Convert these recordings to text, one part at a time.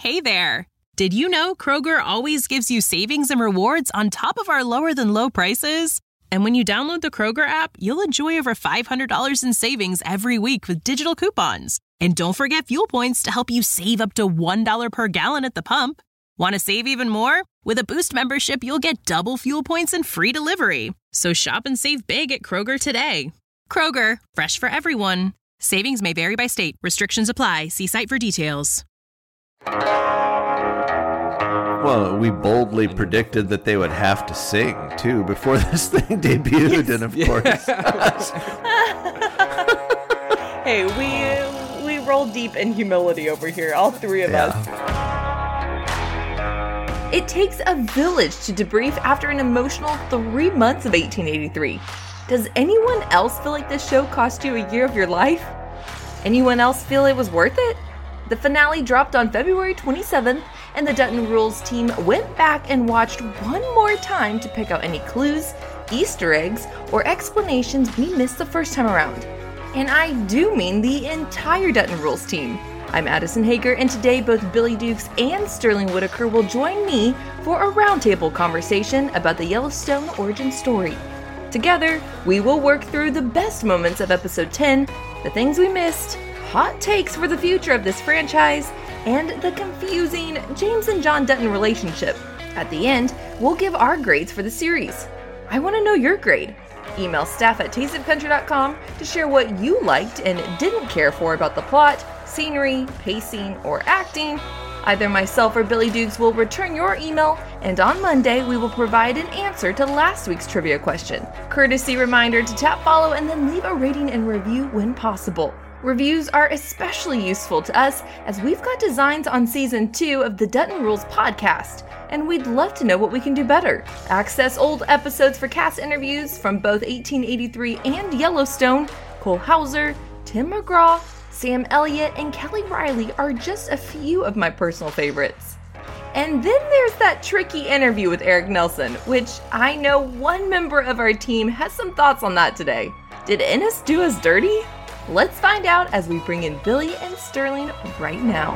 Hey there! Did you know Kroger always gives you savings and rewards on top of our lower-than-low prices? And when you download the Kroger app, you'll enjoy over $500 in savings every week with digital coupons. And don't forget fuel points to help you save up to $1 per gallon at the pump. Want to save even more? With a Boost membership, you'll get double fuel points and free delivery. So shop and save big at Kroger today. Kroger, fresh for everyone. Savings may vary by state. Restrictions apply. See site for details. Well, we boldly predicted that they would have to sing, too, before this thing debuted, and of course... Hey, we roll deep in humility over here, all three of us. It takes a village to debrief after an emotional 3 months of 1883. Does anyone else feel like this show cost you a year of your life? Anyone else feel it was worth it? The finale dropped on February 27th, and the Dutton Rules team went back and watched one more time to pick out any clues, Easter eggs, or explanations we missed the first time around. And I do mean the entire Dutton Rules team. I'm Addison Hager, and today both Billy Dukes and Sterling Whitaker will join me for a roundtable conversation about the Yellowstone origin story. Together, we will work through the best moments of episode 10, the things we missed, hot takes for the future of this franchise, and the confusing James and John Dutton relationship. At the end, we'll give our grades for the series. I want to know your grade. Email staff@tasteofcountry.com to share what you liked and didn't care for about the plot, scenery, pacing, or acting. Either myself or Billy Dukes will return your email, and on Monday we will provide an answer to last week's trivia question. Courtesy reminder to tap follow and then leave a rating and review when possible. Reviews are especially useful to us as we've got designs on season 2 of the Dutton Rules podcast, and we'd love to know what we can do better. Access old episodes for cast interviews from both 1883 and Yellowstone. Cole Hauser, Tim McGraw, Sam Elliott, and Kelly Riley are just a few of my personal favorites. And then there's that tricky interview with Eric Nelson, which I know one member of our team has some thoughts on that today. Did Ennis do us dirty? Let's find out as we bring in Billy and Sterling right now.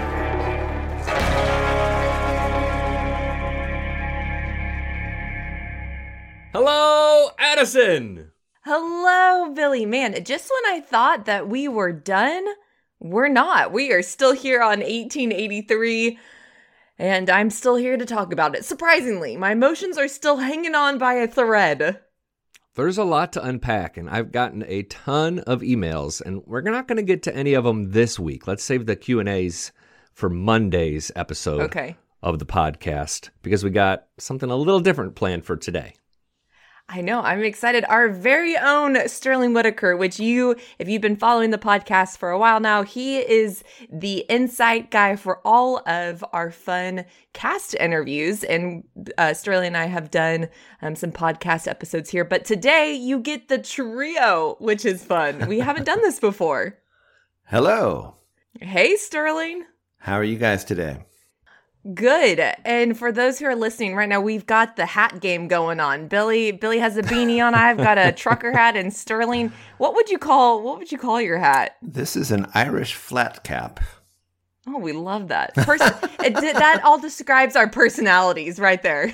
Hello, Addison! Hello, Billy. Man, just when I thought that we were done, we're not. We are still here on 1883, and I'm still here to talk about it. Surprisingly, my emotions are still hanging on by a thread. There's a lot to unpack, and I've gotten a ton of emails, and we're not going to get to any of them this week. Let's save the Q&As for Monday's episode of the podcast, because we got something a little different planned for today. I know, I'm excited. Our very own Sterling Whitaker, which if you've been following the podcast for a while now, he is the insight guy for all of our fun cast interviews. And Sterling and I have done some podcast episodes here. But today you get the trio, which is fun. We haven't done this before. Hello. Hey, Sterling. How are you guys today? Good. And for those who are listening right now, we've got the hat game going on. Billy has a beanie on. I've got a trucker hat. And Sterling, what would you call your hat? This is an Irish flat cap. Oh, we love that. That all describes our personalities right there.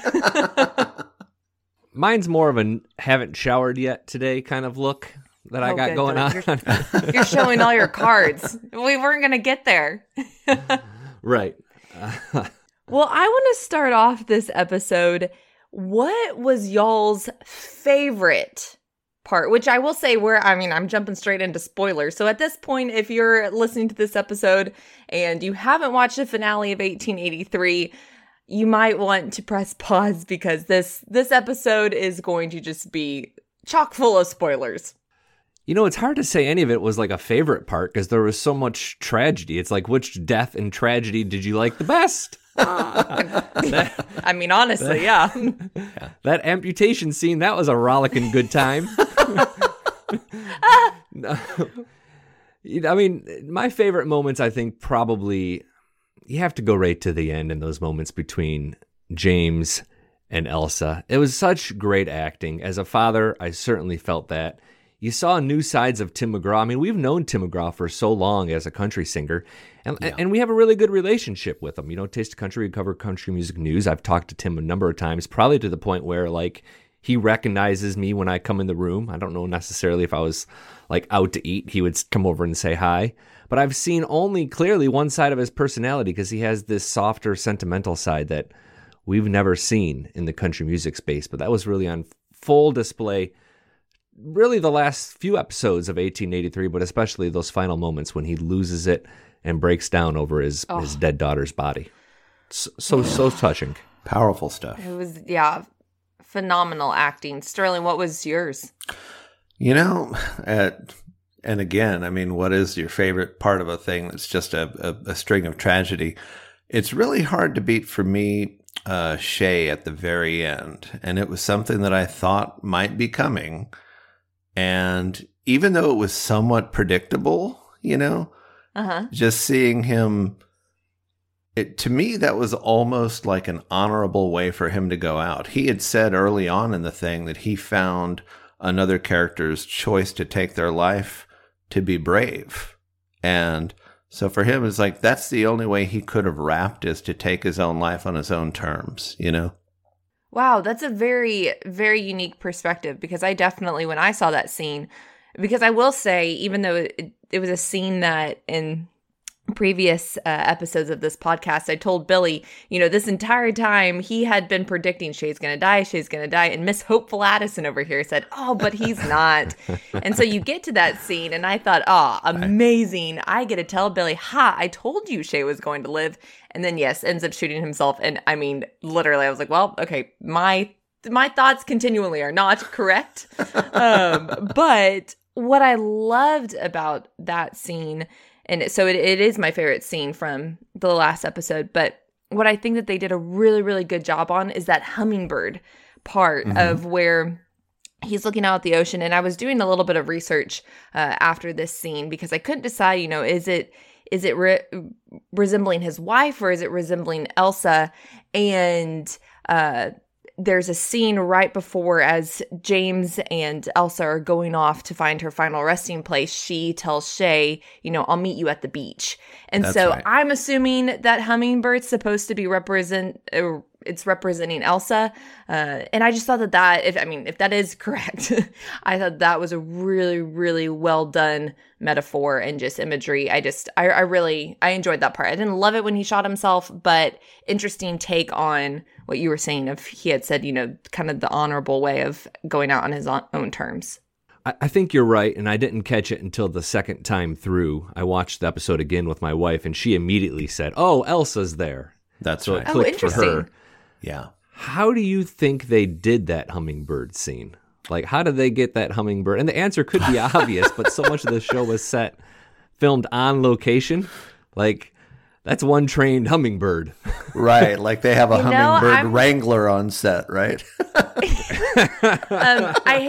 Mine's more of a haven't showered yet today kind of look that I got going on. You're showing all your cards. We weren't going to get there. Right. Well, I want to start off this episode. What was y'all's favorite part? Which I will say I'm jumping straight into spoilers. So at this point, if you're listening to this episode and you haven't watched the finale of 1883, you might want to press pause because this episode is going to just be chock full of spoilers. You know, it's hard to say any of it was like a favorite part because there was so much tragedy. It's like, which death and tragedy did you like the best? Honestly, yeah. That amputation scene, that was a rollicking good time. No. I mean, my favorite moments, I think, probably, you have to go right to the end in those moments between James and Elsa. It was such great acting. As a father, I certainly felt that. you saw new sides of Tim McGraw. I mean, we've known Tim McGraw for so long as a country singer, and we have a really good relationship with him. Taste of Country, we cover country music news. I've talked to Tim a number of times, probably to the point where, like, he recognizes me when I come in the room. I don't know necessarily if I was, like, out to eat, he would come over and say hi. But I've seen only clearly one side of his personality because he has this softer, sentimental side that we've never seen in the country music space. But that was really on full display, really the last few episodes of 1883, but especially those final moments when he loses it and breaks down over his dead daughter's body. So touching. Powerful stuff. It was, phenomenal acting. Sterling, what was yours? And again, I mean, what is your favorite part of a thing that's just a string of tragedy? It's really hard to beat for me Shay at the very end. And it was something that I thought might be coming. And even though it was somewhat predictable, just seeing him, to me, that was almost like an honorable way for him to go out. He had said early on in the thing that he found another character's choice to take their life to be brave. And so for him, it's like, that's the only way he could have rapped, is to take his own life on his own terms, Wow, that's a very, very unique perspective, because I definitely, when I saw that scene, because I will say, even though it was a scene that in previous episodes of this podcast, I told Billy, this entire time he had been predicting Shay's going to die, and Miss Hopeful Addison over here said, oh, but he's not. And so you get to that scene, and I thought, amazing. I get to tell Billy, I told you Shay was going to live. And then, yes, ends up shooting himself. And I mean, literally, I was like, well, okay, my thoughts continually are not correct. But what I loved about that scene, and so it is my favorite scene from the last episode, but what I think that they did a really, really good job on is that hummingbird part of where he's looking out at the ocean. And I was doing a little bit of research after this scene, because I couldn't decide, is it resembling his wife, or is it resembling Elsa? And there's a scene right before, as James and Elsa are going off to find her final resting place, she tells Shay, I'll meet you at the beach. And that's so right. I'm assuming that hummingbird's supposed to be representing Elsa. And I just thought that if that is correct, I thought that was a really, really well done metaphor and just imagery. I enjoyed that part. I didn't love it when he shot himself, but interesting take on what you were saying, if he had said, kind of the honorable way of going out on his own terms. I think you're right, and I didn't catch it until the second time through. I watched the episode again with my wife, and she immediately said, oh, Elsa's there. That's so right. It clicked for her. Yeah. How do you think they did that hummingbird scene? Like, how did they get that hummingbird? And the answer could be obvious, but so much of the show was filmed on location. Like, that's one trained hummingbird. Right. Like they have a hummingbird wrangler on set, right? I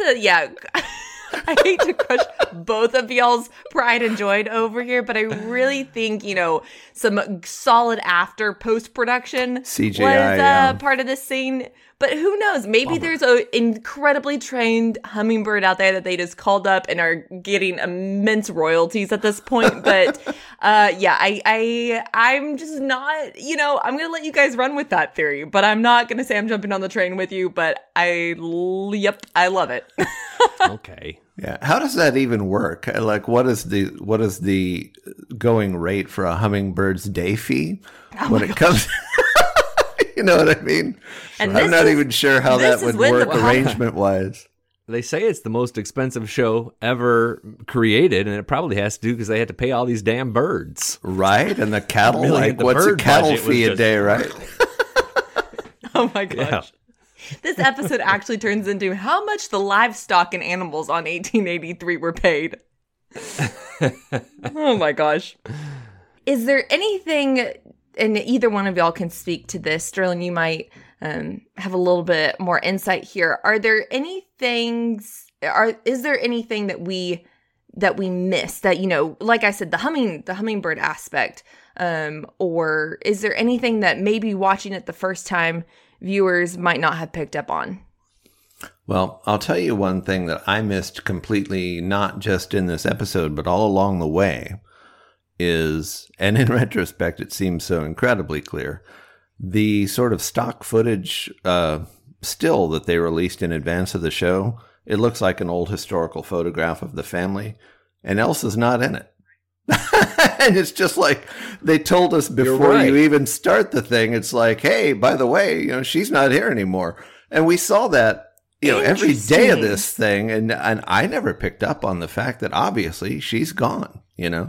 hate to crush both of y'all's pride and joy over here, but I really think, some solid after post-production CGI was part of this scene. But who knows? Maybe there's an incredibly trained hummingbird out there that they just called up and are getting immense royalties at this point. But I'm just not, I'm going to let you guys run with that theory. But I'm not going to say I'm jumping on the train with you. But I love it. Okay. Yeah. How does that even work? Like, what is the going rate for a hummingbird's day fee when it comes? You know what I mean? And I'm not even sure how that would work arrangement-wise. They say it's the most expensive show ever created, and it probably has to do because they had to pay all these damn birds. Right? And the cattle, what's a cattle fee a day, right? Oh my gosh. Yeah. This episode actually turns into how much the livestock and animals on 1883 were paid. Oh my gosh. Is there anything... And either one of y'all can speak to this. Sterling, you might have a little bit more insight here. Is there anything that we miss that, like I said, the hummingbird aspect, or is there anything that maybe watching it the first time viewers might not have picked up on? Well, I'll tell you one thing that I missed completely, not just in this episode, but all along the way, is, and in retrospect, it seems so incredibly clear, the sort of stock footage still that they released in advance of the show. It looks like an old historical photograph of the family, and Elsa's not in it. And it's just like they told us before you even start the thing. It's like, hey, by the way, she's not here anymore. And we saw that, every day of this thing. And I never picked up on the fact that obviously she's gone,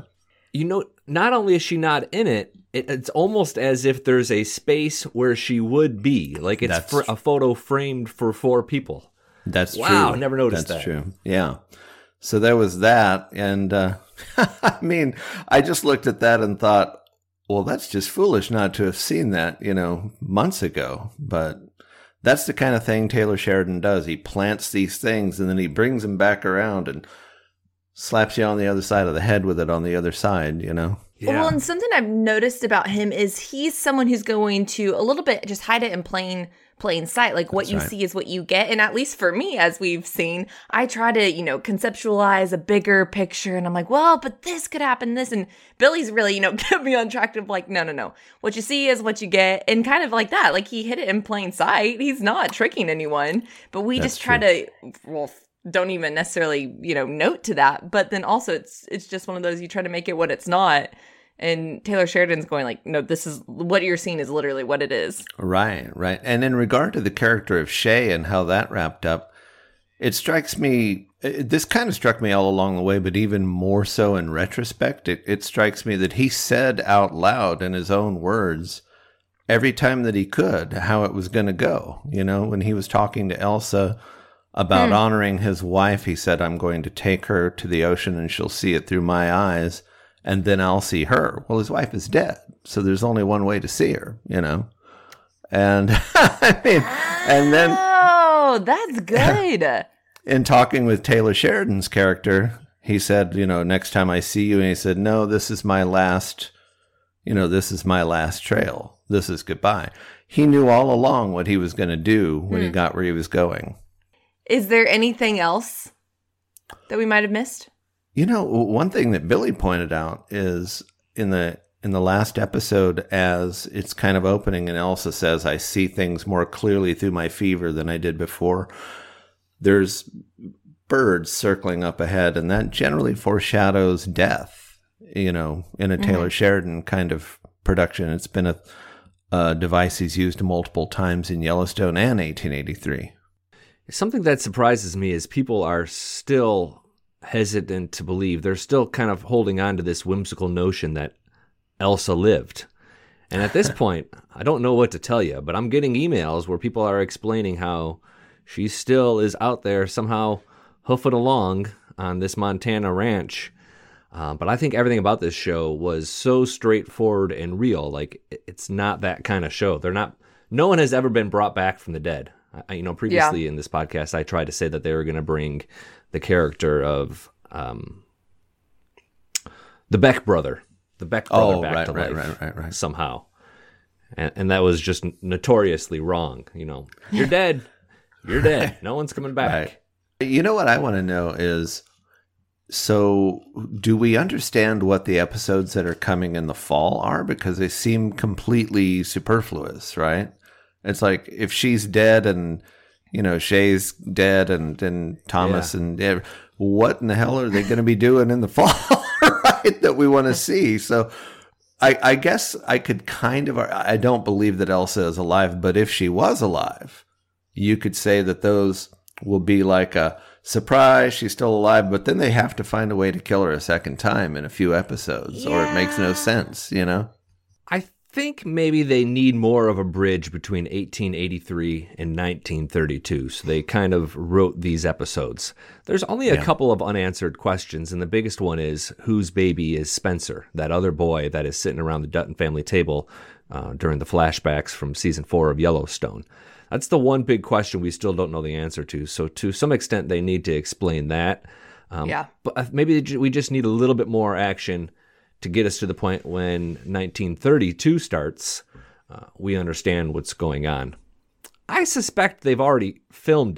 Not only is she not in it, it's almost as if there's a space where she would be. Like it's a photo framed for 4 people. That's true. Wow, I never noticed that. That's true. Yeah. So there was that. And I mean, I just looked at that and thought, well, that's just foolish not to have seen that, months ago. But that's the kind of thing Taylor Sheridan does. He plants these things and then he brings them back around and slaps you on the other side of the head with it on the other side, Yeah. Well, and something I've noticed about him is he's someone who's going to a little bit just hide it in plain sight. Like what you see is what you get. And at least for me, as we've seen, I try to, conceptualize a bigger picture. And I'm like, well, but this could happen, this. And Billy's really, kept me on track of like, no. What you see is what you get. And kind of like that. Like he hid it in plain sight. He's not tricking anyone. But we just try to, don't even necessarily, note to that. But then also it's just one of those, you try to make it what it's not. And Taylor Sheridan's going like, no, this is what you're seeing is literally what it is. Right. And in regard to the character of Shay and how that wrapped up, it strikes me, this kind of struck me all along the way, but even more so in retrospect, it strikes me that he said out loud in his own words every time that he could how it was going to go. When he was talking to Elsa about honoring his wife, he said, I'm going to take her to the ocean and she'll see it through my eyes. And then I'll see her. Well, his wife is dead, so there's only one way to see her, And I mean, and then that's good. In talking with Taylor Sheridan's character, he said, next time I see you, and he said, no, this is my last, this is my last trail. This is goodbye. He knew all along what he was going to do when he got where he was going. Is there anything else that we might have missed? One thing that Billy pointed out is in the last episode, as it's kind of opening and Elsa says, I see things more clearly through my fever than I did before. There's birds circling up ahead, and that generally foreshadows death, in a Taylor Sheridan kind of production. It's been a device he's used multiple times in Yellowstone and 1883. Something that surprises me is people are still hesitant to believe. They're still kind of holding on to this whimsical notion that Elsa lived. And at this point, I don't know what to tell you, but I'm getting emails where people are explaining how she still is out there somehow hoofing along on this Montana ranch. But I think everything about this show was so straightforward and real. Like, it's not that kind of show. No one has ever been brought back from the dead. Previously in this podcast, I tried to say that they were going to bring the character of the Beck brother back to life somehow. And that was just notoriously wrong. You're dead. You're dead. No one's coming back. Right. What I want to know is, so do we understand what the episodes that are coming in the fall are? Because they seem completely superfluous, right? It's like if she's dead and, Shay's dead and Thomas and what in the hell are they going to be doing in the fall, right? That we want to see. So I guess I could I don't believe that Elsa is alive, but if she was alive, you could say that those will be like a surprise, she's still alive, but then they have to find a way to kill her a second time in a few episodes or it makes no sense, I think maybe they need more of a bridge between 1883 and 1932, so they kind of wrote these episodes. There's only a couple of unanswered questions, and the biggest one is, whose baby is Spencer, that other boy that is sitting around the Dutton family table during the flashbacks from season 4 of Yellowstone? That's the one big question we still don't know the answer to, so to some extent they need to explain that. But maybe we just need a little bit more action to get us to the point when 1932 starts, we understand what's going on. I suspect they've already filmed it,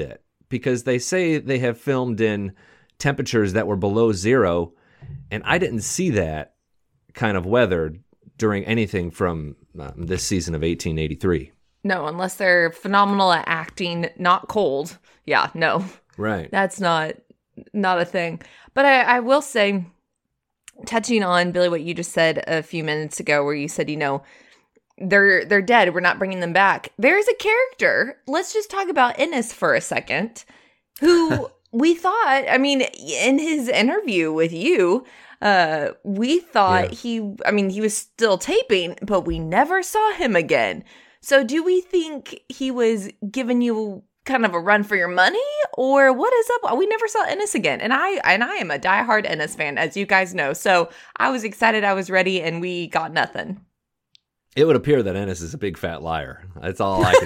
because they say they have filmed in temperatures that were below zero, and I didn't see that kind of weather during anything from this season of 1883. No, unless they're phenomenal at acting not cold. Yeah, no. Right. That's not a thing. But I will say, touching on, Billy, what you just said a few minutes ago, where you said, they're dead, we're not bringing them back. There's a character, let's just talk about Ennis for a second, who we thought, in his interview with you, we thought he was still taping, but we never saw him again. So do we think he was giving you kind of a run for your money, or what is up? We never saw Ennis again, and I am a diehard Ennis fan, as you guys know. So I was excited, I was ready, and we got nothing. It would appear that Ennis is a big fat liar. That's all I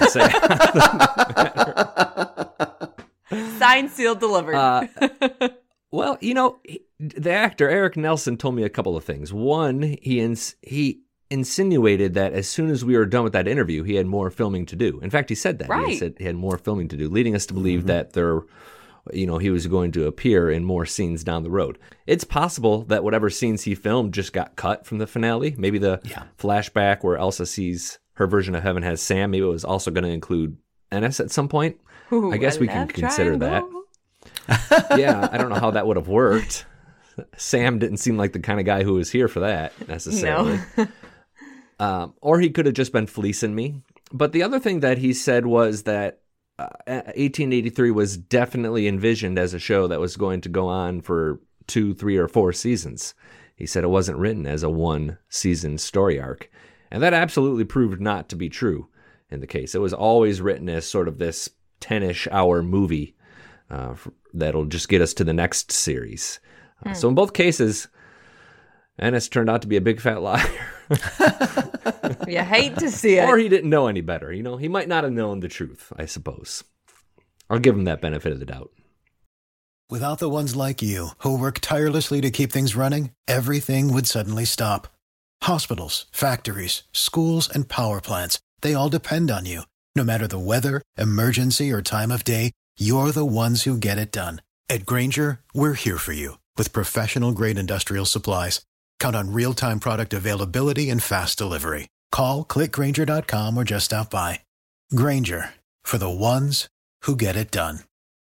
can say. Signed, sealed, delivered. Well, the actor Eric Nelson told me a couple of things. One, he insinuated that as soon as we were done with that interview, he had more filming to do. In fact, he said that. Right. He said he had more filming to do, leading us to believe that he was going to appear in more scenes down the road. It's possible that whatever scenes he filmed just got cut from the finale. Maybe the flashback where Elsa sees her version of Heaven Has Sam, maybe it was also going to include Ennis at some point. Ooh, I guess we can consider that. Yeah, I don't know how that would have worked. Sam didn't seem like the kind of guy who was here for that, necessarily. No. Or he could have just been fleecing me. But the other thing that he said was that 1883 was definitely envisioned as a show that was going to go on for 2, 3, or 4 seasons. He said it wasn't written as a 1-season story arc. And that absolutely proved not to be true in the case. It was always written as sort of this 10-ish hour movie that'll just get us to the next series. So in both cases, Ennis turned out to be a big fat liar. You hate to see it. Or he didn't know any better. He might not have known the truth, I suppose. I'll give him that benefit of the doubt. Without the ones like you, who work tirelessly to keep things running, everything would suddenly stop. Hospitals, factories, schools, and power plants, they all depend on you. No matter the weather, emergency, or time of day, you're the ones who get it done. At Grainger, we're here for you with professional-grade industrial supplies. Count on real-time product availability and fast delivery. Call, clickgrainger.com, or just stop by. Grainger, for the ones who get it done.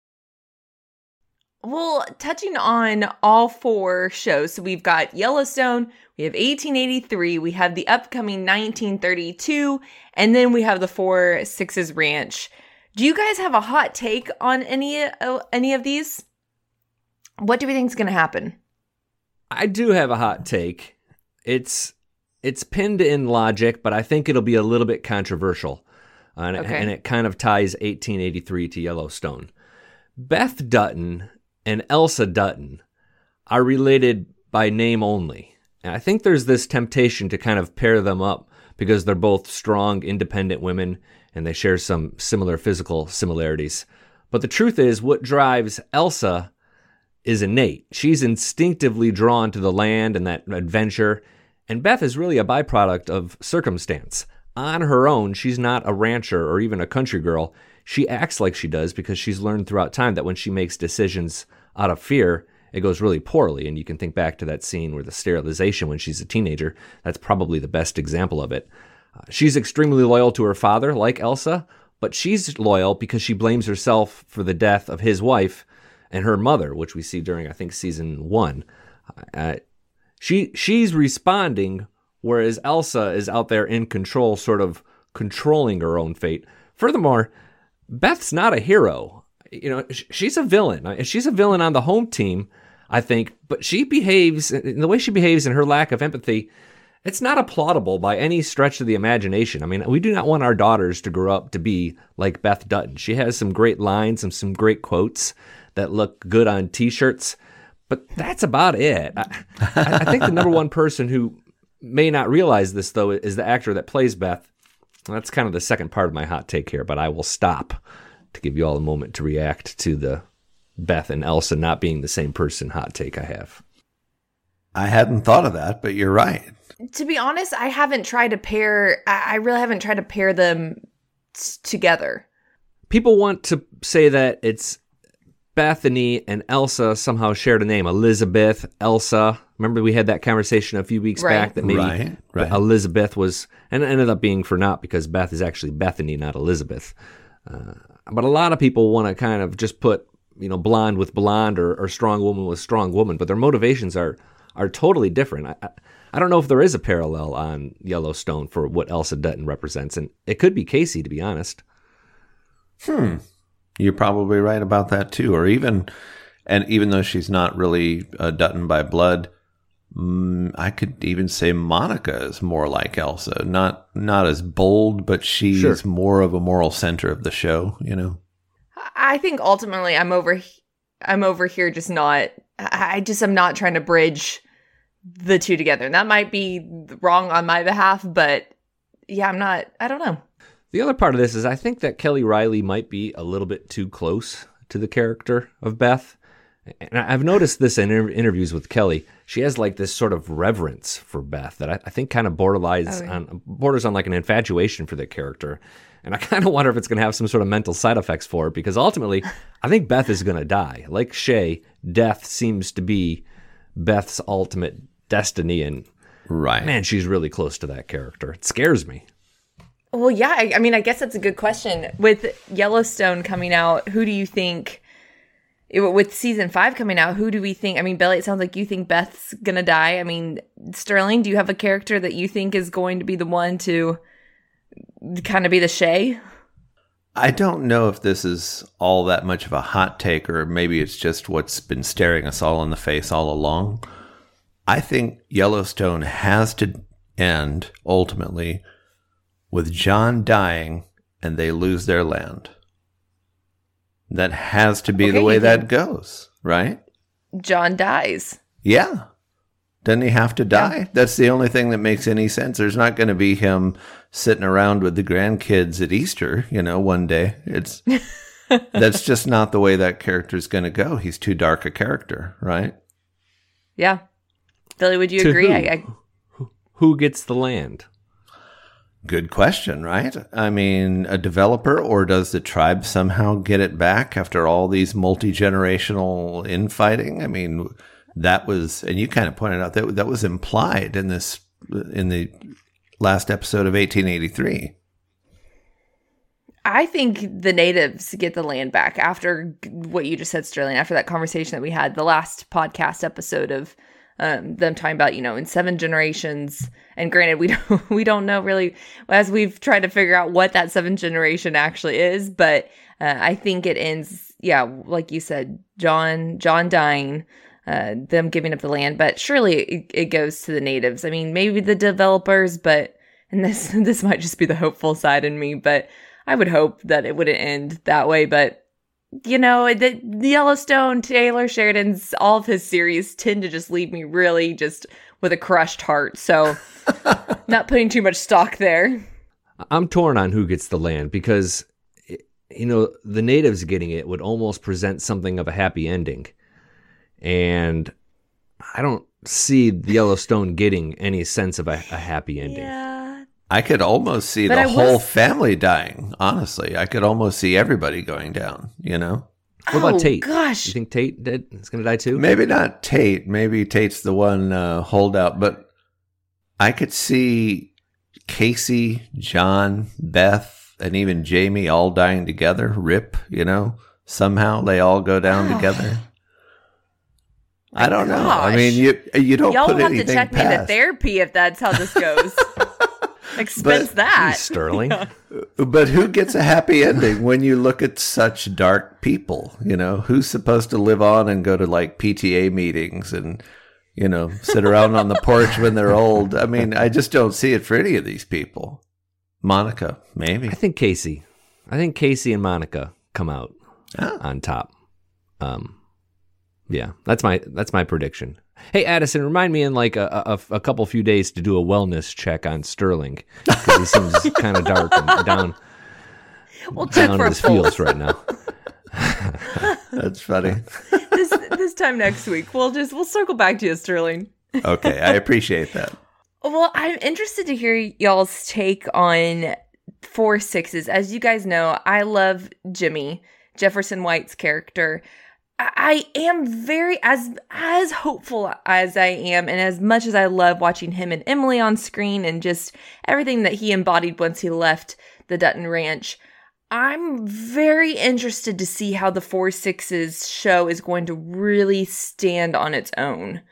Well, touching on all 4 shows, so we've got Yellowstone, we have 1883, we have the upcoming 1932, and then we have the 4 Sixes Ranch. Do you guys have a hot take on any of these? What do we think is going to happen? I do have a hot take. It's pinned in logic, but I think it'll be a little bit controversial. And it kind of ties 1883 to Yellowstone. Beth Dutton and Elsa Dutton are related by name only. And I think there's this temptation to kind of pair them up because they're both strong, independent women and they share some similar physical similarities. But the truth is, what drives Elsa is innate. She's instinctively drawn to the land and that adventure, and Beth is really a byproduct of circumstance. On her own, she's not a rancher or even a country girl. She acts like she does because she's learned throughout time that when she makes decisions out of fear, it goes really poorly. And you can think back to that scene where the sterilization when she's a teenager. That's probably the best example of it. She's extremely loyal to her father, like Elsa, but she's loyal because she blames herself for the death of his wife and her mother, which we see during, I think, season 1. She's responding, whereas Elsa is out there in control, sort of controlling her own fate. Furthermore, Beth's not a hero. She's a villain. She's a villain on the home team, I think, but she behaves, the way she behaves and her lack of empathy, it's not applaudable by any stretch of the imagination. I mean, we do not want our daughters to grow up to be like Beth Dutton. She has some great lines and some great quotes that look good on T-shirts, but that's about it. I think the number one person who may not realize this, though, is the actor that plays Beth. That's kind of the second part of my hot take here, but I will stop to give you all a moment to react to the Beth and Elsa not being the same person hot take I have. I hadn't thought of that, but you're right. To be honest, I really haven't tried to pair them together. People want to say that it's Bethany and Elsa somehow shared a name, Elizabeth, Elsa. Remember we had that conversation a few weeks back that maybe Elizabeth was, and it ended up being for naught because Beth is actually Bethany, not Elizabeth. But a lot of people want to kind of just put, blonde with blonde or strong woman with strong woman, but their motivations are totally different. I don't know if there is a parallel on Yellowstone for what Elsa Dutton represents, and it could be Casey, to be honest. You're probably right about that too. Or even though she's not really Dutton by blood, I could even say Monica is more like Elsa. Not as bold, but she's more of a moral center of the show, I think ultimately I'm over here just not, I'm not trying to bridge the two together. And that might be wrong on my behalf, but yeah, I don't know. The other part of this is I think that Kelly Riley might be a little bit too close to the character of Beth. And I've noticed this in interviews with Kelly. She has like this sort of reverence for Beth that I think kind of borders on like an infatuation for the character. And I kind of wonder if it's going to have some sort of mental side effects for her, because ultimately I think Beth is going to die. Like Shay, death seems to be Beth's ultimate destiny. And man, she's really close to that character. It scares me. Well, yeah, I guess that's a good question. With Yellowstone coming out, who do you think, with season 5 coming out, who do we think? Billy, it sounds like you think Beth's going to die. Sterling, do you have a character that you think is going to be the one to kind of be the Shay? I don't know if this is all that much of a hot take, or maybe it's just what's been staring us all in the face all along. I think Yellowstone has to end, ultimately, with John dying and they lose their land. That has to be the way that goes, right? John dies. Yeah. Doesn't he have to die? Yeah. That's the only thing that makes any sense. There's not going to be him sitting around with the grandkids at Easter, one day. That's just not the way that character's going to go. He's too dark a character, right? Yeah. Billy, would you agree? Who gets the land? Good question, right? A developer, or does the tribe somehow get it back after all these multi-generational infighting? That was, and you kind of pointed out that was implied in the last episode of 1883. I think the natives get the land back after what you just said, Sterling, after that conversation that we had, the last podcast episode of them talking about, in 7 generations. And granted, we don't know really, as we've tried to figure out what that 7th generation actually is. But I think it ends, like you said, John dying, them giving up the land. But surely it goes to the natives. Maybe the developers, and this might just be the hopeful side in me, but I would hope that it wouldn't end that way. But the Yellowstone, Taylor Sheridan's, all of his series tend to just leave me really just with a crushed heart. So not putting too much stock there. I'm torn on who gets the land because, the natives getting it would almost present something of a happy ending. And I don't see the Yellowstone getting any sense of a happy ending. Yeah. I could almost see the whole family dying, honestly. I could almost see everybody going down, What about Tate? Gosh. You think Tate is going to die too? Maybe not Tate. Maybe Tate's the one holdout. But I could see Casey, John, Beth, and even Jamie all dying together. Rip, somehow they all go down together. I don't know. You don't Y'all put anything past. Y'all have to check me into therapy if that's how this goes. Expense that. Sterling. Yeah. But who gets a happy ending when you look at such dark people? Who's supposed to live on and go to like PTA meetings and, sit around on the porch when they're old? I just don't see it for any of these people. Monica, maybe. I think Casey and Monica come out on top. Yeah, that's my prediction. Hey, Addison, remind me in like a couple few days to do a wellness check on Sterling, because he seems kind of dark and down. We'll check for his feels right now. That's funny. This time next week, we'll circle back to you, Sterling. Okay, I appreciate that. Well, I'm interested to hear y'all's take on 4/6s. As you guys know, I love Jimmy, Jefferson White's character. I am very, as hopeful as I am, and as much as I love watching him and Emily on screen and just everything that he embodied once he left the Dutton Ranch, I'm very interested to see how the 4-6's show is going to really stand on its own.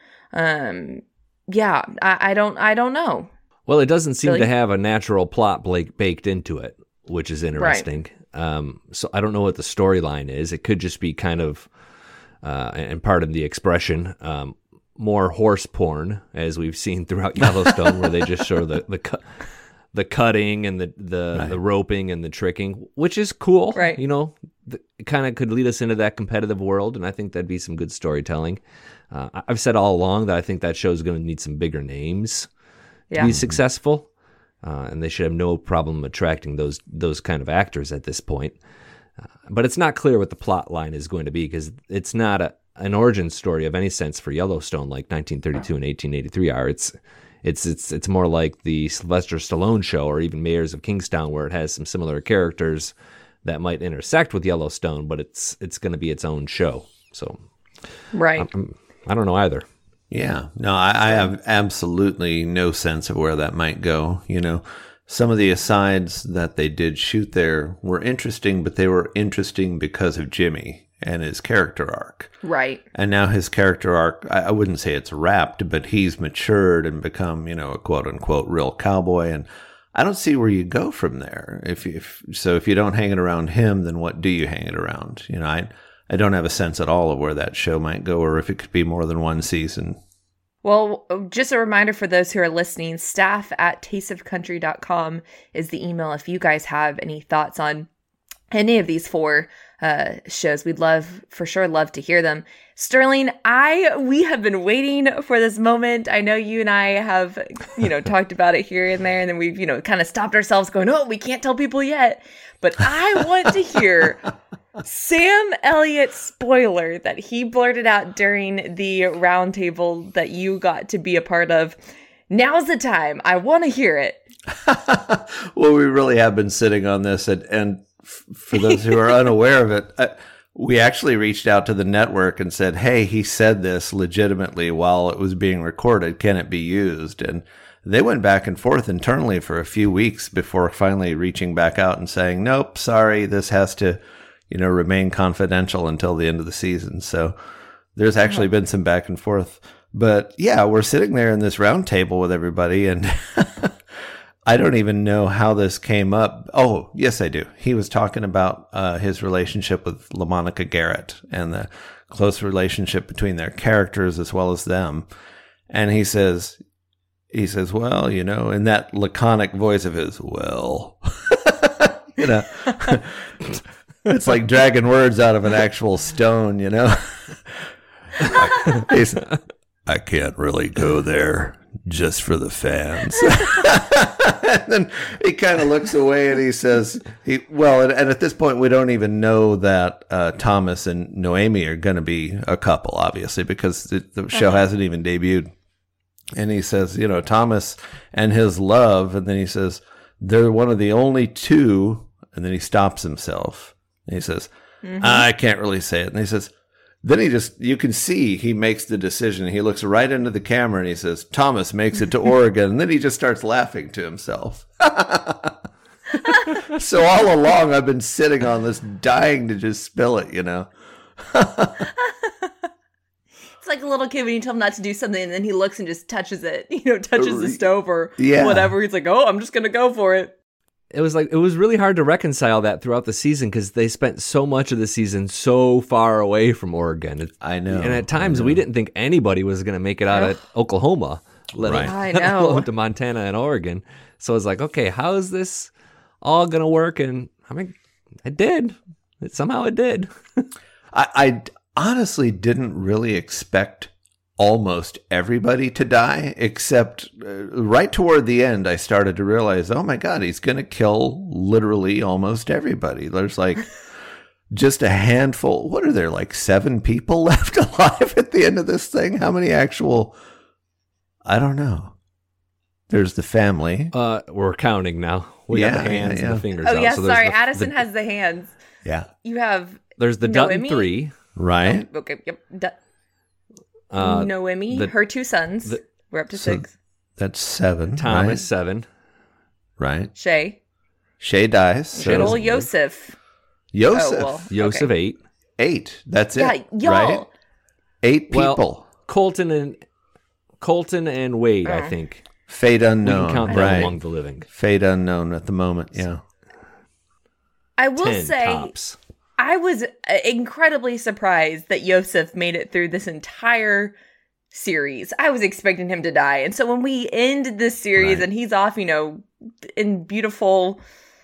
Yeah, I don't know. Well, it doesn't seem to have a natural plot baked into it, which is interesting. Right. So I don't know what the storyline is. It could just be kind of, and pardon the expression, more horse porn, as we've seen throughout Yellowstone, where they just show the cutting and the roping and the tricking, which is cool. Right. You know, it kind of could lead us into that competitive world, and I think that'd be some good storytelling. I've said all along that I think that show is going to need some bigger names to be successful, and they should have no problem attracting those kind of actors at this point. But it's not clear what the plot line is going to be, because it's not an origin story of any sense for Yellowstone like 1932 and 1883 are. It's more like the Sylvester Stallone show, or even Mayors of Kingstown, where it has some similar characters that might intersect with Yellowstone, but it's going to be its own show. So, right. I don't know either. Yeah, no, I have absolutely no sense of where that might go. You know, some of the asides that they did shoot there were interesting, but they were interesting because of Jimmy and his character arc. Right. And now his character arc, I wouldn't say it's wrapped, but he's matured and become, you know, a quote unquote real cowboy. And I don't see where you go from there. If you don't hang it around him, then what do you hang it around? You know, I don't have a sense at all of where that show might go, or if it could be more than one season. Well, just a reminder for those who are listening, staff@tasteofcountry.com is the email if you guys have any thoughts on any of these 4 shows. We'd love to hear them. Sterling, we have been waiting for this moment. I know you and I have, talked about it here and there, and then we've, kind of stopped ourselves going, oh, we can't tell people yet. But I want to hear Sam Elliott's spoiler that he blurted out during the roundtable that you got to be a part of. Now's the time. I want to hear it. Well, we really have been sitting on this, and for those who are unaware of it, we actually reached out to the network and said, hey, he said this legitimately while it was being recorded. Can it be used? And they went back and forth internally for a few weeks before finally reaching back out and saying, nope, sorry, this has to, remain confidential until the end of the season. So there's actually been some back and forth. But yeah, we're sitting there in this round table with everybody, and I don't even know how this came up. Oh, yes, I do. He was talking about his relationship with LaMonica Garrett and the close relationship between their characters as well as them. And he says, well, in that laconic voice of his, well, it's like dragging words out of an actual stone, I can't really go there just for the fans. And then he kind of looks away and he says, and at this point, we don't even know that Thomas and Noemi are going to be a couple, obviously, because the show hasn't even debuted. And he says, Thomas and his love. And then he says, they're one of the only two. And then he stops himself. And he says, I can't really say it. And he says, then you can see he makes the decision. He looks right into the camera and he says, Thomas makes it to Oregon. And then he just starts laughing to himself. So all along, I've been sitting on this, dying to just spill it, It's like a little kid when you tell him not to do something and then he looks and just touches it, touches the stove or whatever. He's like, oh, I'm just going to go for it. It was really hard to reconcile that throughout the season because they spent so much of the season so far away from Oregon. I know. And at times we didn't think anybody was going to make it out of Oklahoma, let alone to Montana and Oregon. So it's like, okay, how is this all going to work? And I mean, it did. Somehow it did. I honestly didn't really expect almost everybody to die, except right toward the end, I started to realize, oh my God, he's going to kill literally almost everybody. There's like just a handful. What are there, like 7 people left alive at the end of this thing? How many actual? I don't know. There's the family. We're counting now. We got the hands and the fingers out. Oh, yeah, so sorry. Addison has the hands. Yeah. You have There's the Dutton 3. Right. Oh, okay, yep. Noemi, her 2 sons. We're up to 6. That's 7. Thomas, right? 7. Right. Shay dies. Good old Yosef. Yosef, 8. 8. That's it. Yeah, y'all. Right? 8 people. Well, Colton and Wade, I think. Fate unknown. We can count them among the living. Fate unknown at the moment, yeah. I will say, tops. I was incredibly surprised that Yosef made it through this entire series. I was expecting him to die. And so when we end this series and he's off, in beautiful,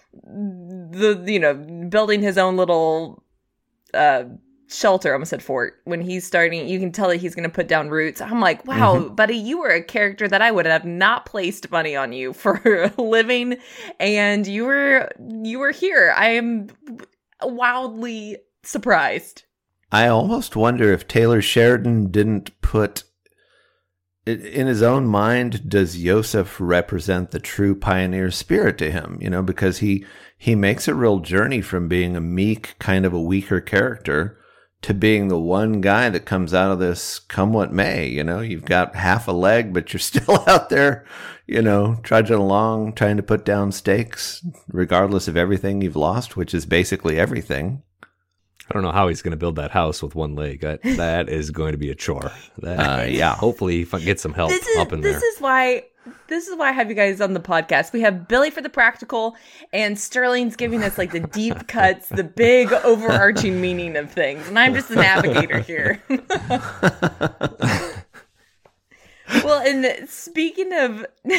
building his own little shelter, I almost said fort, when he's starting, you can tell that he's going to put down roots. I'm like, wow, buddy, you were a character that I would have not placed money on you for a living, and you were here. I am wildly surprised. I almost wonder if Taylor Sheridan didn't put in his own mind, does Yosef represent the true pioneer spirit to him? Because he makes a real journey from being a meek, kind of a weaker character to being the one guy that comes out of this come what may. You've got half a leg, but you're still out there, trudging along, trying to put down stakes, regardless of everything you've lost, which is basically everything. I don't know how he's going to build that house with one leg. That is going to be a chore. Yeah. Hopefully he gets some help up in there. This is why I have you guys on the podcast. We have Billy for the practical, and Sterling's giving us like the deep cuts, the big overarching meaning of things. And I'm just the navigator here. Well, and speaking of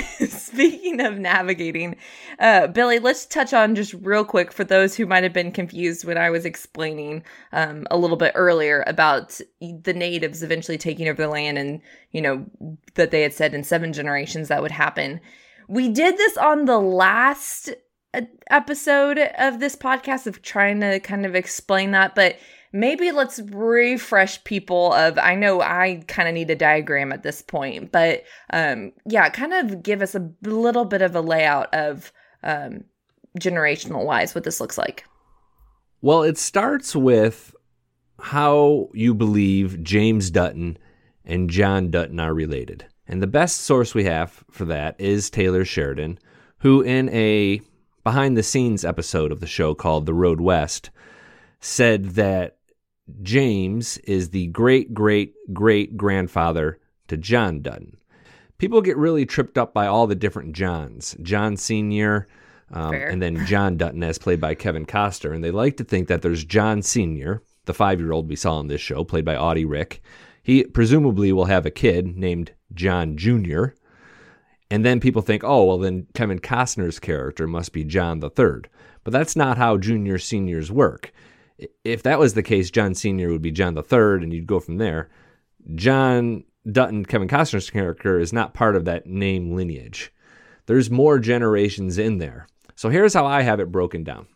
navigating, Billy, let's touch on just real quick for those who might have been confused when I was explaining a little bit earlier about the natives eventually taking over the land, and that they had said in 7 generations that would happen. We did this on the last episode of this podcast of trying to kind of explain that, but maybe let's refresh people I know I kind of need a diagram at this point, but kind of give us a little bit of a layout of generational wise what this looks like. Well, it starts with how you believe James Dutton and John Dutton are related. And the best source we have for that is Taylor Sheridan, who in a behind-the-scenes episode of the show called The Road West said that James is the great-great-great-grandfather to John Dutton. People get really tripped up by all the different Johns. John Sr., and then John Dutton as played by Kevin Costner. And they like to think that there's John Sr., the 5-year-old we saw on this show, played by Audie Rick. He presumably will have a kid named John Jr., and then people think, oh, well, then Kevin Costner's character must be John III. But that's not how junior seniors work. If that was the case, John Sr. would be John III, and you'd go from there. John Dutton, Kevin Costner's character, is not part of that name lineage. There's more generations in there. So here's how I have it broken down.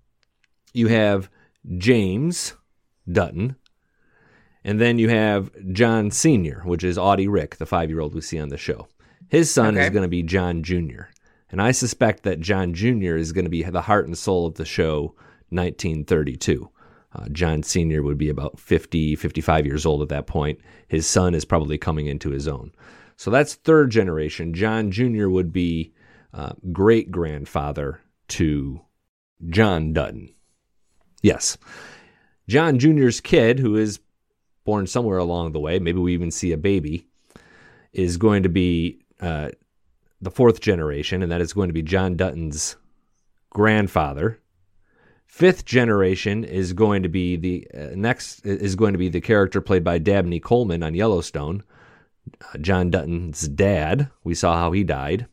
You have James Dutton, and then you have John Sr., which is Audie Rick, the 5-year-old we see on the show. His son is going to be John Jr., and I suspect that John Jr. is going to be the heart and soul of the show 1932. John Sr. would be about 50, 55 years old at that point. His son is probably coming into his own. So that's 3rd generation. John Jr. would be great-grandfather to John Dutton. Yes. John Jr.'s kid, who is born somewhere along the way, maybe we even see a baby, is going to be the 4th generation, and that is going to be John Dutton's grandfather. 5th generation is going to be the the character played by Dabney Coleman on Yellowstone, John Dutton's dad. We saw how he died.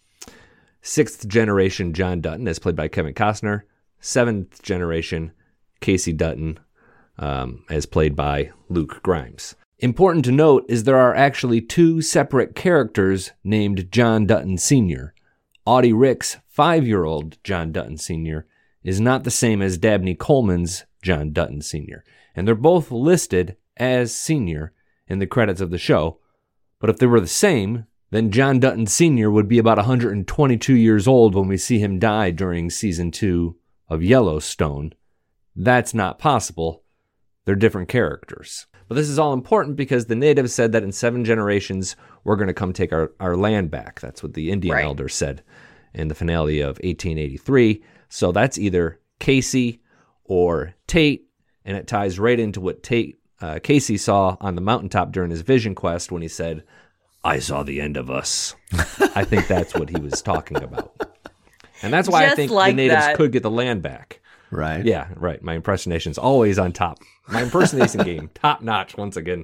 6th generation John Dutton, as played by Kevin Costner. 7th generation Casey Dutton, as played by Luke Grimes. Important to note is there are actually 2 separate characters named John Dutton Sr. Audie Rick's 5-year-old John Dutton Sr. is not the same as Dabney Coleman's John Dutton Sr., and they're both listed as senior in the credits of the show. But if they were the same, then John Dutton Sr. would be about 122 years old when we see him die during season 2 of Yellowstone. That's not possible. they're different characters. But this is all important because the natives said that in 7 generations, we're going to come take our land back. That's what the Indian elders said in the finale of 1883. So that's either Casey or Tate, and it ties right into what Casey saw on the mountaintop during his vision quest when he said, "I saw the end of us." I think that's what he was talking about. And that's why I think the natives could get the land back. Right. Yeah, right. My impersonation's always on top. My impersonation game, top notch once again.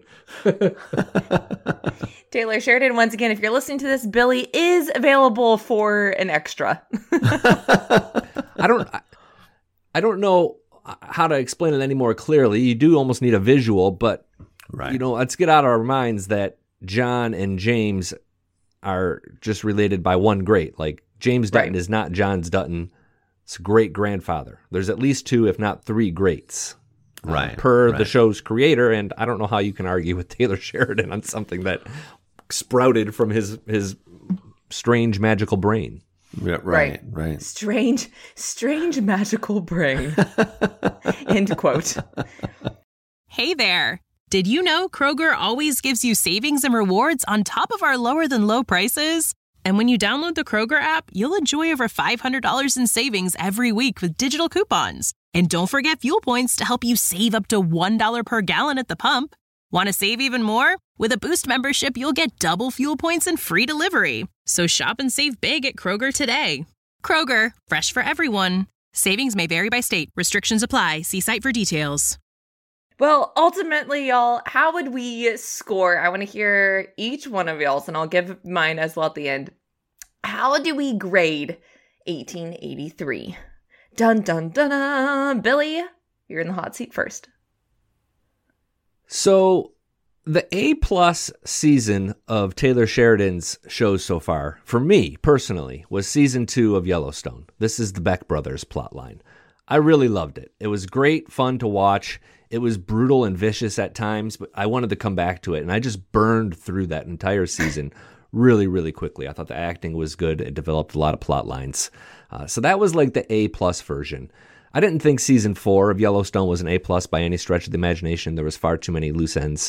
Taylor Sheridan, once again, if you're listening to this, Billy is available for an extra. I don't know how to explain it any more clearly. You do almost need a visual, but let's get out of our minds that John and James are just related by one great. Like James Dutton is not John's Dutton's great grandfather. There's at least 2, if not 3 greats. Per the show's creator, and I don't know how you can argue with Taylor Sheridan on something that sprouted from his strange magical brain. Yeah, right. Strange magical brain. End quote. Hey there. Did you know Kroger always gives you savings and rewards on top of our lower than low prices? And when you download the Kroger app, you'll enjoy over $500 in savings every week with digital coupons. And don't forget fuel points to help you save up to $1 per gallon at the pump. Want to save even more? With a Boost membership, you'll get double fuel points and free delivery. So shop and save big at Kroger today. Kroger, fresh for everyone. Savings may vary by state. Restrictions apply. See site for details. Well, ultimately, y'all, how would we score? I want to hear each one of y'all's, and I'll give mine as well at the end. How do we grade 1883? Dun, dun, dun, dun. Billy, you're in the hot seat first. So the A+ season of Taylor Sheridan's shows so far, for me personally, was season 2 of Yellowstone. This is the Beck brothers plotline. I really loved it. It was great fun to watch. It was brutal and vicious at times, but I wanted to come back to it, and I just burned through that entire season really, really quickly. I thought the acting was good. It developed a lot of plot lines. So that was like the A+ version. I didn't think season 4 of Yellowstone was an A+ by any stretch of the imagination. There was far too many loose ends.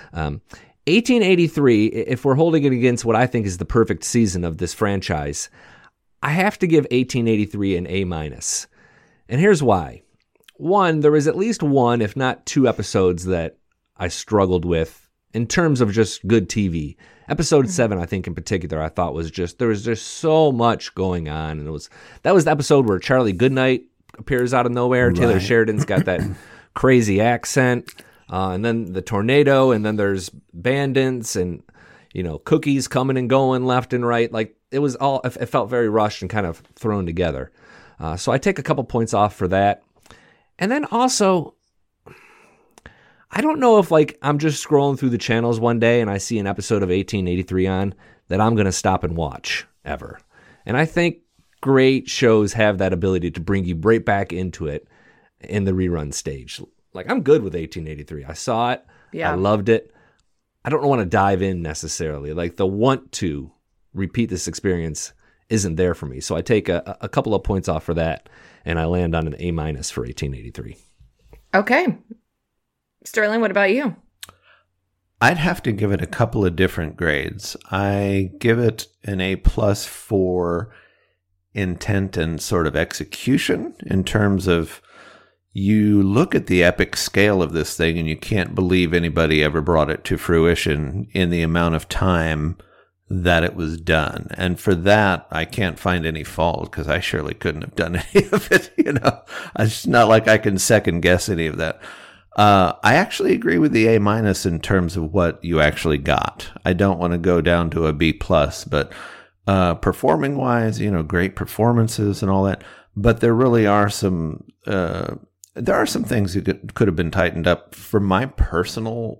1883, if we're holding it against what I think is the perfect season of this franchise, I have to give 1883 an A-. And here's why. One, there was at least 1, if not 2 episodes that I struggled with in terms of just good TV. Episode 7, I think in particular, I thought there was just so much going on. And that was the episode where Charlie Goodnight appears out of nowhere. Right. Taylor Sheridan's got that crazy accent. And then the tornado, and then there's bandits and, cookies coming and going left and right. Like it felt very rushed and kind of thrown together. So I take a couple points off for that. And then also, I don't know if I'm just scrolling through the channels one day and I see an episode of 1883 on that I'm going to stop and watch ever. And I think great shows have that ability to bring you right back into it in the rerun stage. I'm good with 1883. I saw it. Yeah. I loved it. I don't want to dive in necessarily. The want to repeat this experience isn't there for me. So I take a couple of points off for that, and I land on an A- for 1883. Okay. Sterling, what about you? I'd have to give it a couple of different grades. I give it an A+ for intent and sort of execution in terms of you look at the epic scale of this thing and you can't believe anybody ever brought it to fruition in the amount of time that it was done. And for that, I can't find any fault because I surely couldn't have done any of it. It's not like I can second guess any of that. I actually agree with the A- in terms of what you actually got. I don't want to go down to a B+, but performing wise, great performances and all that. But there really are some things that could have been tightened up. For my personal,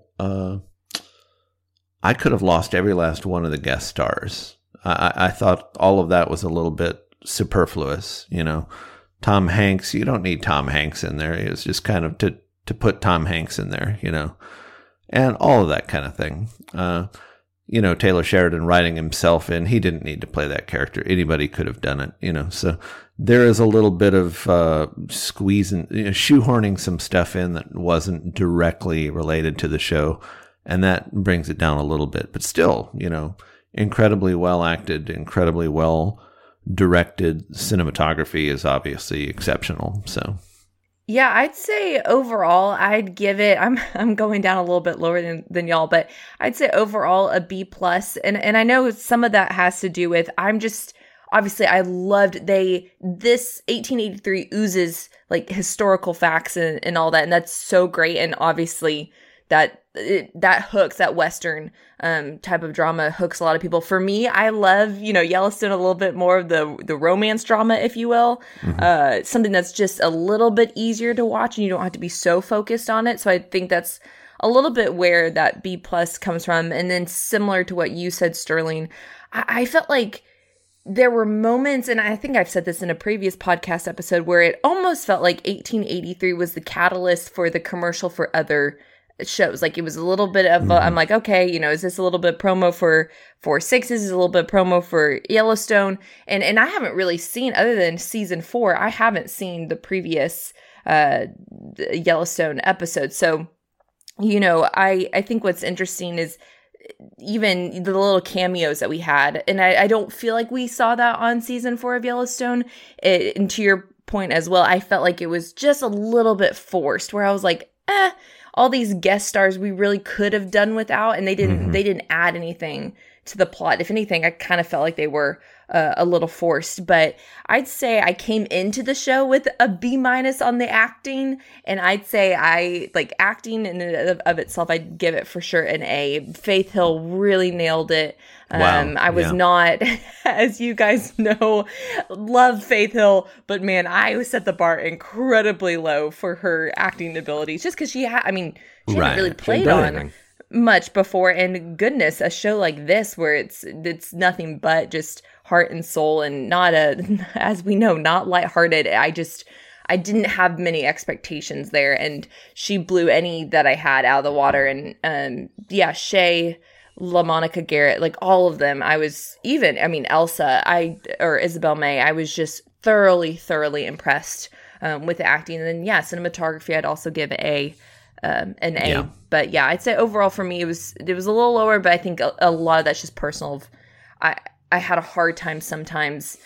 I could have lost every last one of the guest stars. I thought all of that was a little bit superfluous. Tom Hanks, you don't need Tom Hanks in there. It was just kind of to put Tom Hanks in there, and all of that kind of thing. Taylor Sheridan writing himself in, he didn't need to play that character. Anybody could have done it, So there is a little bit of squeezing, shoehorning some stuff in that wasn't directly related to the show, and that brings it down a little bit. But still, incredibly well acted, incredibly well directed. Cinematography is obviously exceptional. So, yeah, I'd say overall, I'd give it. I'm going down a little bit lower than y'all, but I'd say overall a B+. And I know some of that has to do with obviously, I loved this 1883 oozes like historical facts and all that, and that's so great. And obviously, that hooks, that Western type of drama hooks a lot of people. For me, I love Yellowstone a little bit more of the romance drama, if you will, something that's just a little bit easier to watch, and you don't have to be so focused on it. So I think that's a little bit where that B+ comes from. And then similar to what you said, Sterling, I felt like there were moments, and I think I've said this in a previous podcast episode, where it almost felt like 1883 was the catalyst for the commercial for other shows. Like, it was a little bit of I'm like, okay, is this a little bit promo for 6? Is a little bit promo for Yellowstone? And I haven't really seen, other than season 4, I haven't seen the previous Yellowstone episode. So, I think what's interesting is even the little cameos that we had. And I don't feel like we saw that on season 4 of Yellowstone. And to your point as well, I felt like it was just a little bit forced, where I was like, all these guest stars we really could have done without, and they didn't add anything to the plot. If anything, I kind of felt like they were a little forced. But I'd say I came into the show with a B- on the acting, and I'd say acting in and of itself, I'd give it for sure an A. Faith Hill really nailed it. Wow. I was not, as you guys know, love Faith Hill, but man, I set the bar incredibly low for her acting abilities, just because she hadn't really played on much before. And goodness, a show like this where it's nothing but just heart and soul, and not as we know, not lighthearted. I didn't have many expectations there, and she blew any that I had out of the water. And Shay, LaMonica Garrett, like all of them, Elsa, or Isabel May, I was just thoroughly impressed with the acting. And then cinematography, I'd also give an A. Yeah. But yeah, I'd say overall for me it was a little lower, but I think a lot of that's just personal. I had a hard time sometimes,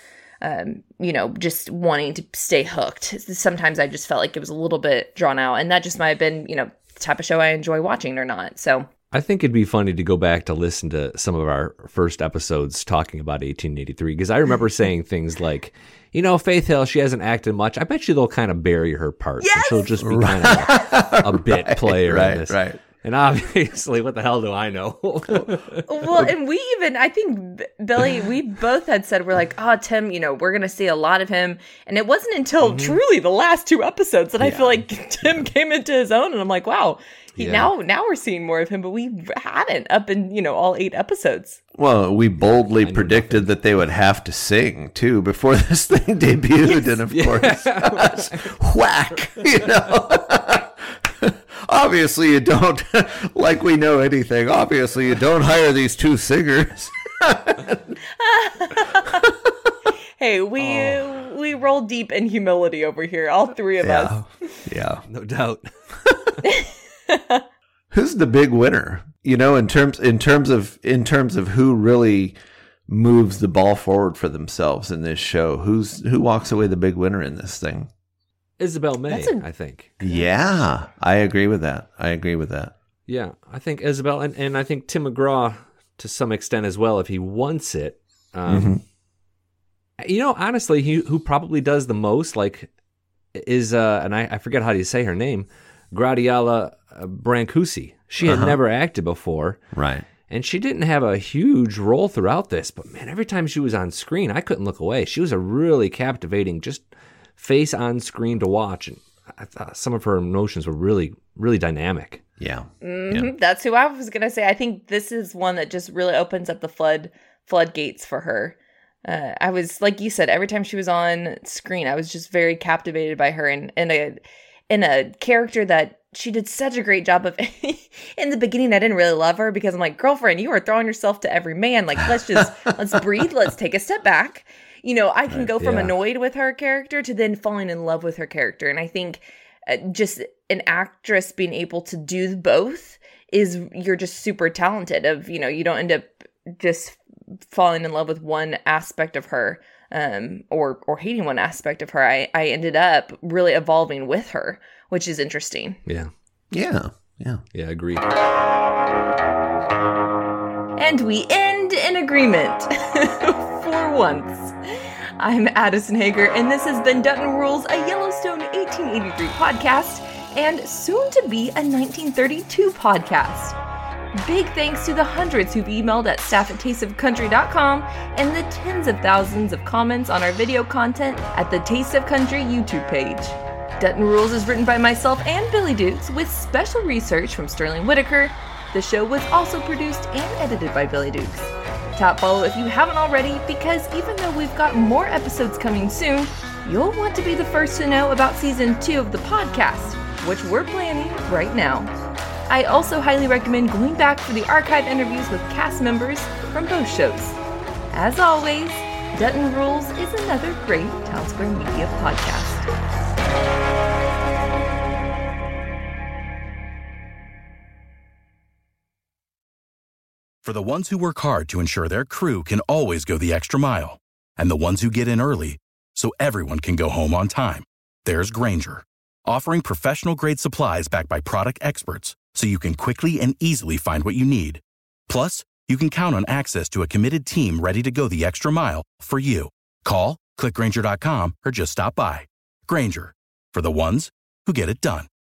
just wanting to stay hooked. Sometimes I just felt like it was a little bit drawn out, and that just might have been, the type of show I enjoy watching or not. So I think it'd be funny to go back to listen to some of our first episodes talking about 1883, because I remember saying things like, Faith Hill, she hasn't acted much. I bet you they'll kind of bury her parts. Yes! And she'll just be kind of a bit player in this. Right. And obviously, what the hell do I know? Well, and I think, Billy, we both had said, we're like, Tim, we're going to see a lot of him. And it wasn't until truly the last 2 episodes that I feel like Tim came into his own. And I'm like, wow, now we're seeing more of him, but we hadn't up in, all 8 episodes. Well, we boldly predicted that they would have to sing, too, before this thing debuted. Yes. And of course, whack, Obviously you don't, like we know anything, obviously you don't hire these 2 singers. Hey, we roll deep in humility over here, all 3 of us. Yeah, no doubt. Who's the big winner? In terms of who really moves the ball forward for themselves in this show, who walks away the big winner in this thing? Isabel May, I think. Yeah, I agree with that. Yeah, I think Isabel, and I think Tim McGraw to some extent as well, if he wants it. Honestly, who probably does the most, is, and I forget how you say her name, Gradiala Brancusi. She had never acted before. Right. And she didn't have a huge role throughout this, but man, every time she was on screen, I couldn't look away. She was a really captivating, just face on screen to watch, and I thought some of her emotions were really, really dynamic. Yeah. Yeah. That's who I was gonna say. I think this is one that just really opens up the floodgates for her. I was, like you said, every time she was on screen, I was just very captivated by her, and in a character that she did such a great job of. In the beginning, I didn't really love her because I'm like, girlfriend, you are throwing yourself to every man. Like, let's breathe. Let's take a step back. I can go from annoyed with her character to then falling in love with her character. And I think just an actress being able to do both you're just super talented you don't end up just falling in love with one aspect of her, or hating one aspect of her. I ended up really evolving with her, which is interesting. Yeah. Yeah. Agreed. And we end in agreement for once. I'm Addison Hager, and this has been Dutton Rules, a Yellowstone 1883 podcast, and soon to be a 1932 podcast. Big thanks to the hundreds who've emailed at staff@tasteofcountry.com and the tens of thousands of comments on our video content at the Taste of Country YouTube page. Dutton Rules is written by myself and Billy Dukes with special research from Sterling Whitaker. The show was also produced and edited by Billy Dukes. Tap follow if you haven't already, because even though we've got more episodes coming soon, you'll want to be the first to know about season 2 of the podcast, which we're planning right now. I also highly recommend going back for the archive interviews with cast members from both shows. As always, Dutton Rules is another great Town Square Media podcast. For the ones who work hard to ensure their crew can always go the extra mile, and the ones who get in early so everyone can go home on time, there's Grainger, offering professional-grade supplies backed by product experts so you can quickly and easily find what you need. Plus, you can count on access to a committed team ready to go the extra mile for you. Call, click Grainger.com, or just stop by. Grainger, for the ones who get it done.